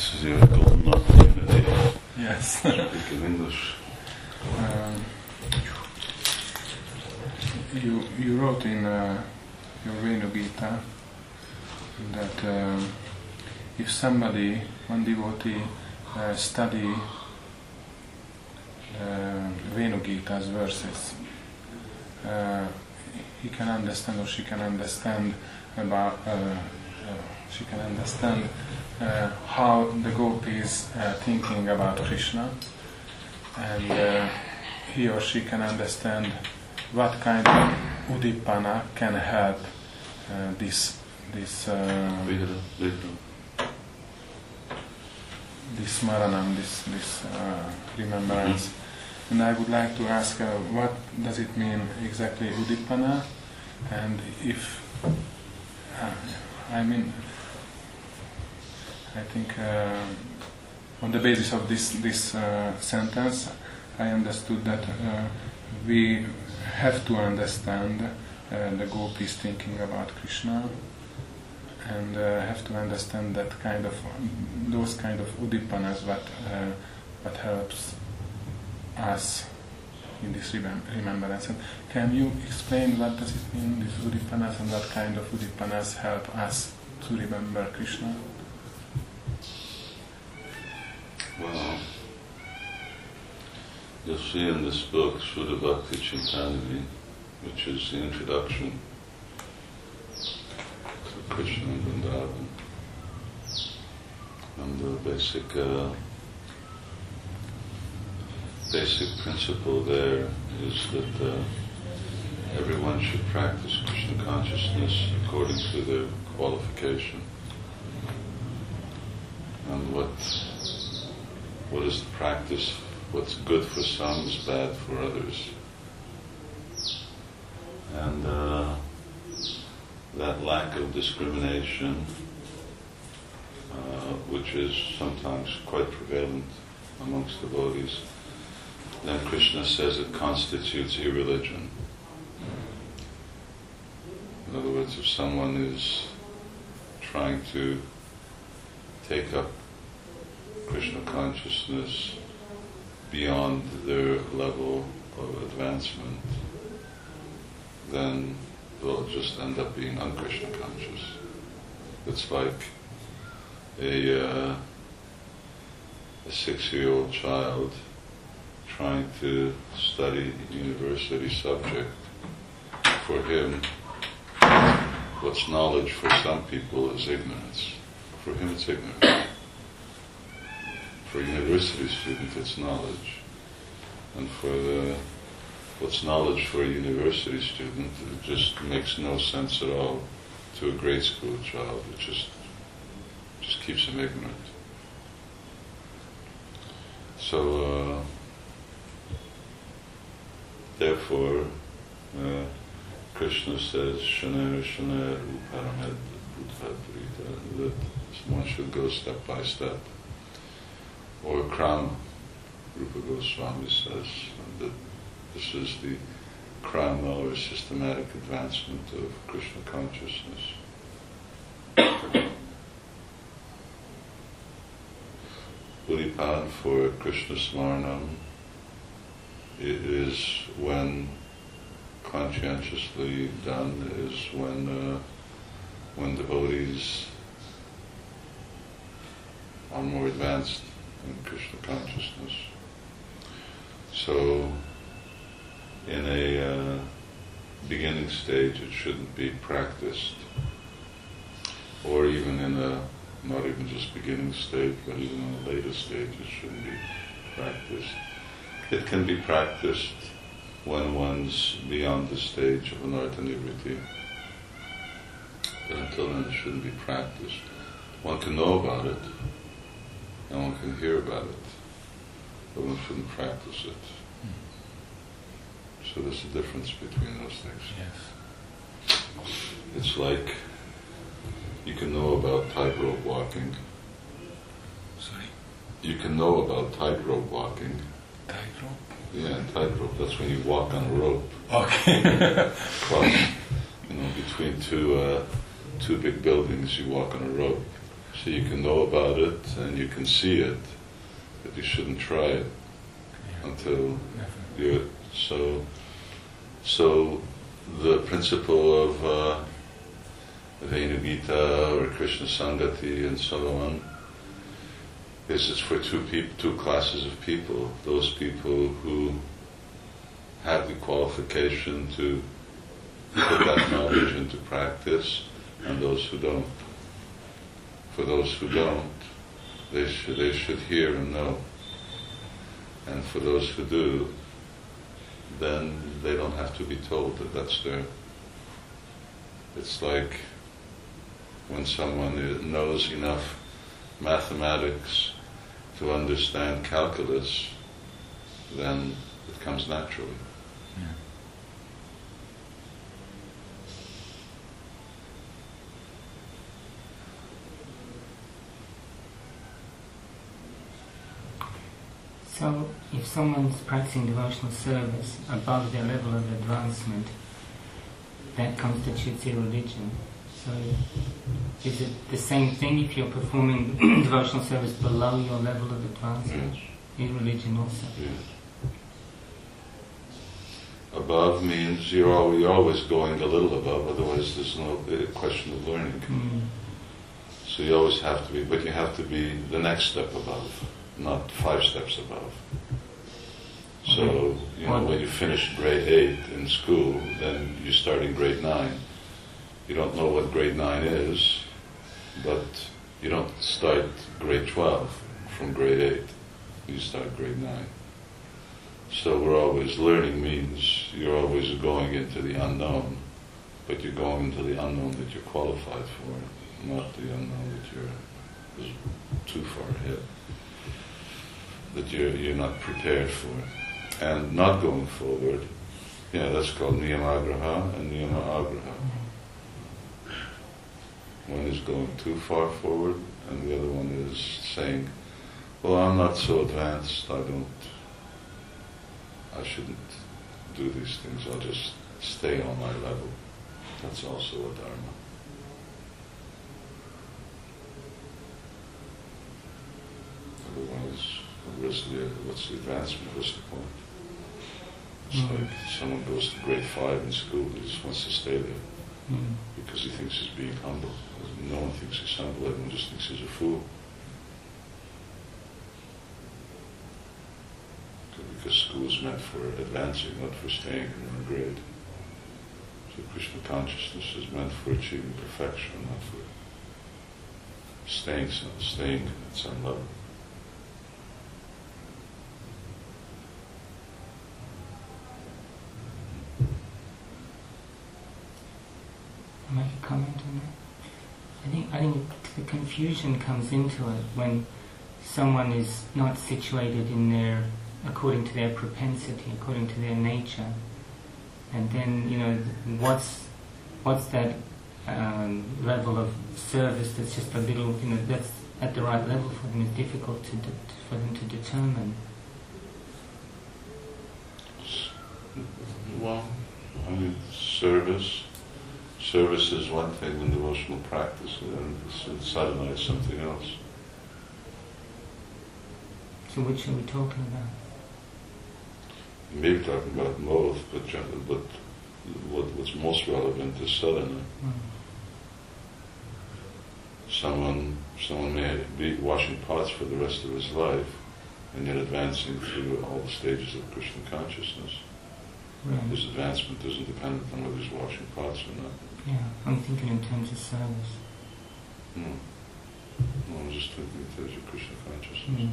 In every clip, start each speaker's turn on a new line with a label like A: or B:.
A: This is your golden opportunity.
B: Yes.
A: Speak in English.
B: You wrote in your Venu Gita that if somebody, one devotee, study Venu Gita's verses, he can understand, or she can understand about how the gopis thinking about Krishna, and he or she can understand what kind of udippana can help this smaranam, this remembrance. And I would like to ask, what does it mean exactly, udippana? And if I think on the basis of this sentence, I understood that we have to understand the gopis thinking about Krishna, and have to understand that those kind of udippanas what helps us in this remembrance. And can you explain what does it mean, these udippanas, and what kind of udippanas help us to remember Krishna?
A: Well, you'll see in this book, Shuddha Bhakti Chintanjali, which is the introduction to Krishna and Vrindavan. And the basic principle there is that everyone should practice Krishna consciousness according to their qualification. And what is the practice? What's good for some is bad for others. And that lack of discrimination, which is sometimes quite prevalent amongst devotees, then Krishna says it constitutes irreligion. In other words, if someone is trying to take up Krishna consciousness beyond their level of advancement, then they'll just end up being un-Krishna conscious. It's like a 6-year-old child trying to study a university subject. For him, what's knowledge for some people is ignorance. For him it's ignorance. For a university student it's knowledge. And for what's knowledge for a university student, it just makes no sense at all to a grade school child. It just keeps him ignorant. So, therefore, Krishna says, Shaner Shaner Uparamed Buddha, that one should go step by step. Or Krama, Rupa Goswami says, that this is the krama, or systematic advancement of Krishna consciousness. Udipan for Krishna Smaranam, it is when conscientiously done, is when devotees are more advanced in Krishna consciousness. So, in a beginning stage, it shouldn't be practiced, or even in not even just beginning stage, but even in a later stage, it shouldn't be practiced. It can be practiced when one's beyond the stage of anartha nivritti, but until then it shouldn't be practiced. One can know about it, and one can hear about it, but one shouldn't practice it. So there's a difference between those things.
B: Yes.
A: It's like you can know about tightrope walking.
B: Sorry?
A: You can know about tightrope walking.
B: Tightrope?
A: Yeah, tightrope. That's when you walk on a rope.
B: Okay.
A: Across, between two big buildings, you walk on a rope. So you can know about it and you can see it, but you shouldn't try it until you. So the principle of Venugita or Krishna Sangati and so on is it's for two classes of people. Those people who have the qualification to put that knowledge into practice, and those who don't. For those who don't, they should hear and know. And for those who do, then they don't have to be told that that's their. It's like when someone knows enough mathematics to understand calculus, then it comes naturally.
B: Yeah.
C: So, if someone's practicing devotional service above their level of advancement, that constitutes irreligion. So, is it the same thing if you're performing devotional service below your level of advancement?
A: Yes.
C: Irreligion also.
A: Yes. Above means you're always going a little above, otherwise there's no question of learning. So you always have to be, but you have to be the next step above, not 5 steps above. So, when you finish grade 8 in school, then you start in grade 9. You don't know what grade 9 is, but you don't start grade 12 from grade 8. You start grade 9. So we're always, learning means you're always going into the unknown, but you're going into the unknown that you're qualified for, not the unknown that you're too far ahead, that you're not prepared for. And not going forward, that's called niyamagraha and niyama-agraha. One is going too far forward, and the other one is saying, well, I'm not so advanced, I shouldn't do these things, I'll just stay on my level. That's also a dharma. Otherwise, what's the advancement? What's the point? It's like someone goes to grade 5 in school, he just wants to stay there because he thinks he's being humble. No one thinks he's humble, everyone just thinks he's a fool. Because school is meant for advancing, not for staying in one grade. So Krishna consciousness is meant for achieving perfection, not for staying at some level.
C: Make a comment on that? I think the confusion comes into it when someone is not situated in according to their propensity, according to their nature, and then what's that level of service that's just a little, that's at the right level for them is difficult for them to determine.
A: Well, service is one thing in devotional practice, and sadhana is something else.
C: So which are we talking about?
A: You may be talking about both, but what's most relevant is sadhana. Someone may be washing pots for the rest of his life, and yet advancing through all the stages of Krishna consciousness.
C: Right.
A: His advancement isn't dependent on whether he's washing pots or not.
C: Yeah, I'm thinking in terms of service.
A: No, I'm just thinking in terms of Krishna consciousness.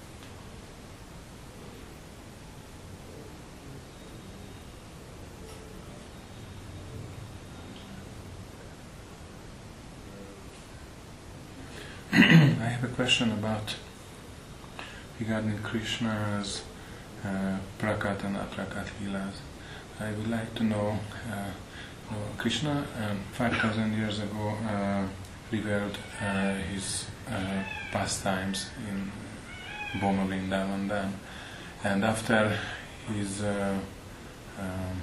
B: I have a question regarding Krishna's prakat and aprakat leelas. I would like to know, Krishna 5,000 years ago revealed his pastimes in Boma Vrindavan Dham, and after his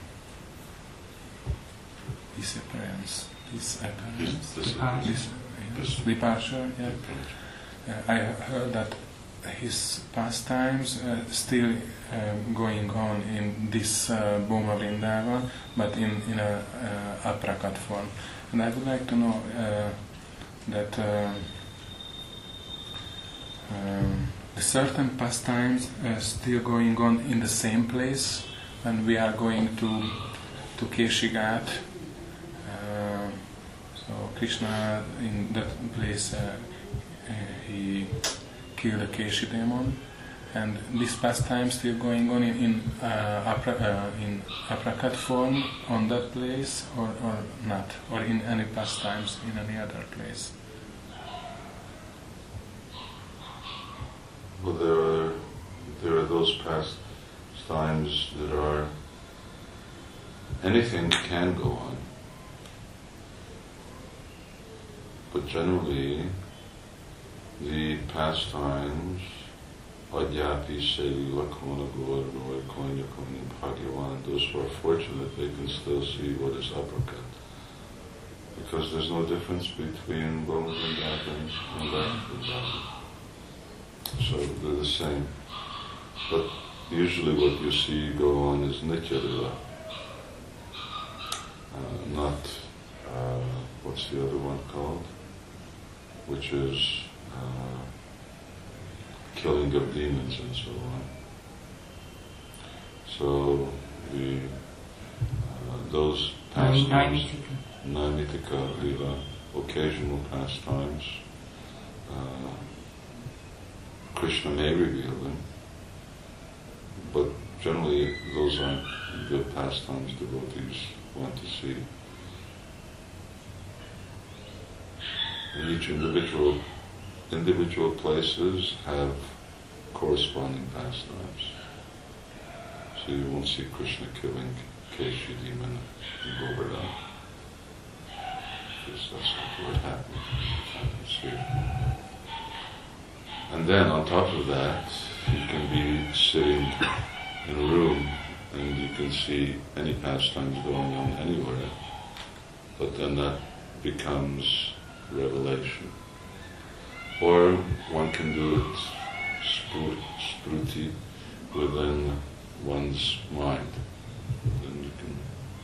B: disappearance, departure. Yeah. I heard that his pastimes still going on in this Boma Vrindavan, but in a aprakat form. And I would like to know that the certain pastimes still going on in the same place when we are going to Keshigat. So Krishna in that place he killed a Keshi demon, and this pastime still going on in aprakat form on that place, or not, or in any pastimes in any other place.
A: Well, there are those pastimes that are, anything can go on, but generally the pastimes, Adyapi, Seli, Lakona, Gaur, Roy, Konya, Konya, Bhagavan, those who are fortunate, they can still see what is aprakat. Because there's no difference between Boma Vrindavan and Bhakti Vrindavan. So they're the same. But usually what you see go on is Nitya Lila. Not, what's the other one called? Which is killing of demons and so on. So those pastimes, Naimitika Lila, occasional pastimes, Krishna may reveal them, but generally those aren't good pastimes devotees want to see. And each individual places have corresponding pastimes. So you won't see Krishna killing Keshi demon in Govardhan, because that's not what happens here. And then on top of that, you can be sitting in a room and you can see any pastimes going on anywhere, but then that becomes revelation. Or one can do it spruti within one's mind. Then you can.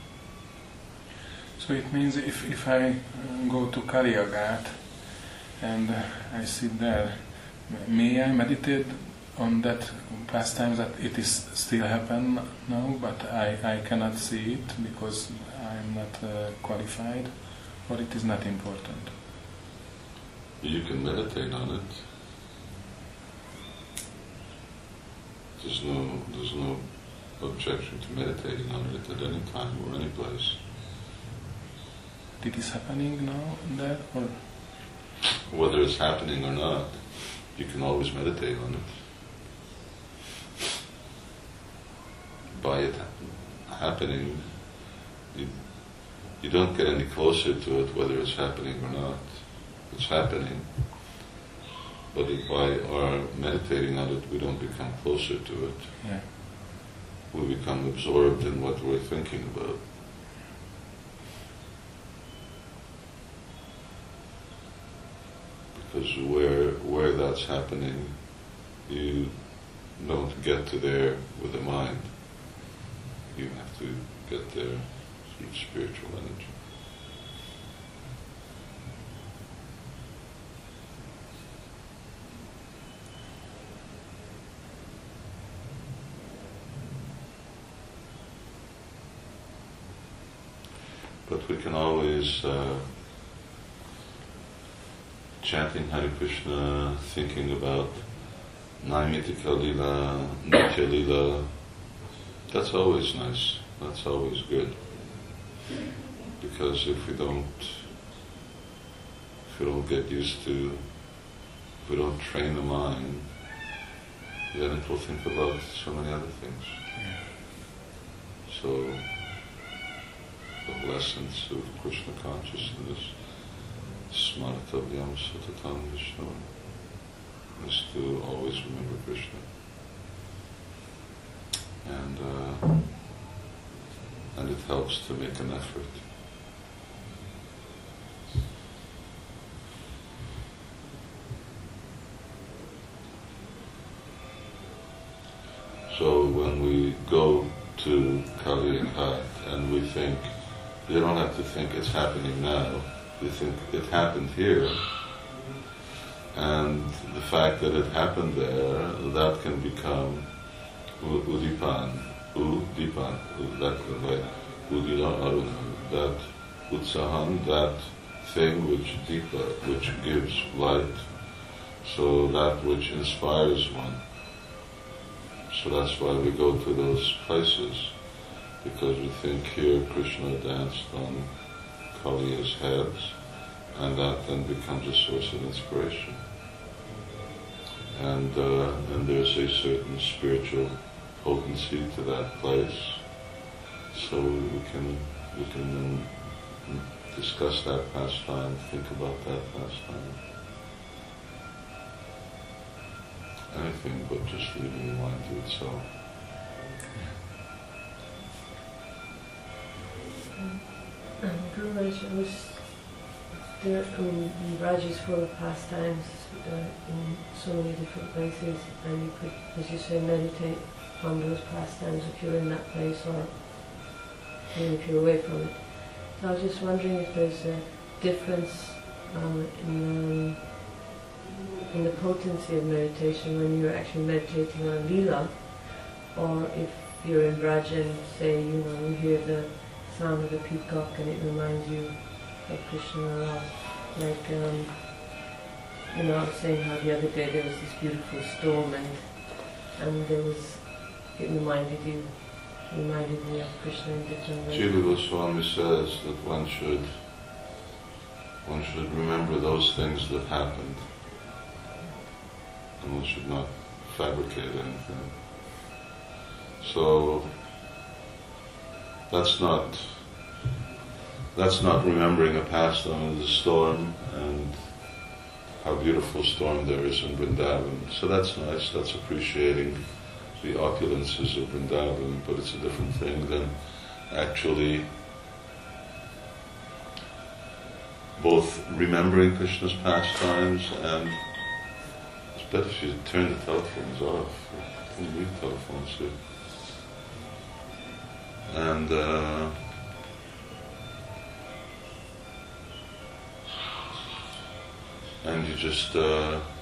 B: So it means if I go to Kaliagat and I sit there, may I meditate on that pastime that it is still happen now, but I cannot see it because I am not qualified, or it is not important?
A: You can meditate on it. There's no objection to meditating on it at any time or any place.
B: It is happening now there, or
A: whether it's happening or not, you can always meditate on it. By it happening, you don't get any closer to it whether it's happening or not. It's happening, but by our meditating on it, we don't become closer to it.
B: Yeah.
A: We become absorbed in what we're thinking about. Because where that's happening, you don't get to there with the mind. You have to get there through spiritual energy. But we can always, chanting Hare Krishna, thinking about Naimitika Lila, Nitya Lila, that's always nice, that's always good. Because if we don't get used to, if we don't train the mind, then it will think about so many other things. So, the whole essence of Krishna consciousness, Smartavyam Satatam Vishnu, is to always remember Krishna. And it helps to make an effort. So when we go to Kali Ghat and we think, you don't have to think it's happening now, you think it happened here, and the fact that it happened there, that can become Udipan, that Udila Aruna, that Utsahan, that thing which Deepa, which gives light, so that which inspires one. So that's why we go to those places, because we think here Krishna danced on Kaliya's heads, and that then becomes a source of inspiration. And there's a certain spiritual potency to that place, so we can discuss that pastime, think about that pastime. Anything but just leaving the mind to itself.
D: Guru Maharaj, was there, Raj is full of pastimes in so many different places, and you could, as you say, meditate on those pastimes if you're in that place or even if you're away from it. So I was just wondering if there's a difference in the potency of meditation when you're actually meditating on Leela, or if you're in Braj and say, you hear the sound of the peacock and it reminds you of Krishna, or like, I was saying how the other day there was this beautiful storm and it reminded me of Krishna in different ways.
A: Jiva Goswami says that one should remember those things that happened, and one should not fabricate anything. So that's not remembering a pastime of the storm and how beautiful storm there is in Vrindavan. So that's nice, that's appreciating the opulences of Vrindavan, but it's a different thing than actually both remembering Krishna's pastimes, and it's better if you turn the telephones off. Don't leave telephones here. And you just